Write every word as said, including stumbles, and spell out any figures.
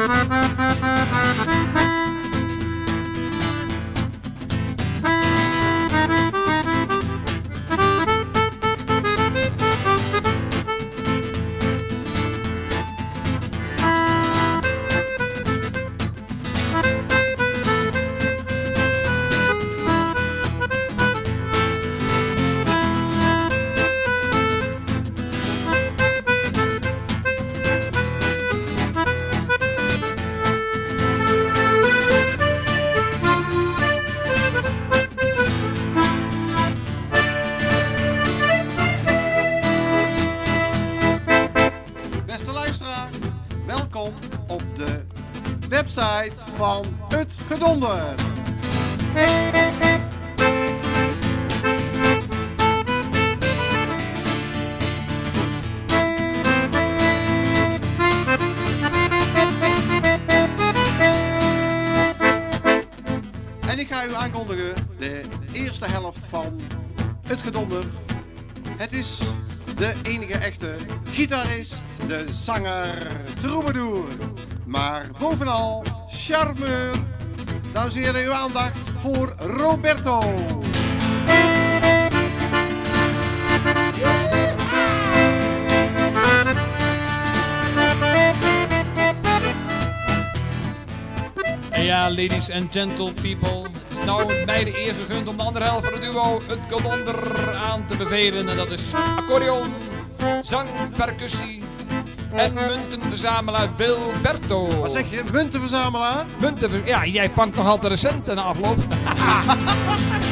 Welkom op de website van Het Gedonder. En ik ga u aankondigen de eerste helft van Het Gedonder. Het is de enige echte gitarist, de zanger, troubadour, maar bovenal charmeur. Dames en heren, uw aandacht voor Roberto. Ja, ladies and gentle people. Het is nou mij de eer gegund om de andere helft van het duo Het Gedonder aan te bevelen. En dat is accordeon, zang, percussie en muntenverzamelaar Wilberto. Wat zeg je, muntenverzamelaar? Munten, ja, jij vangt nog altijd de centen na afloop.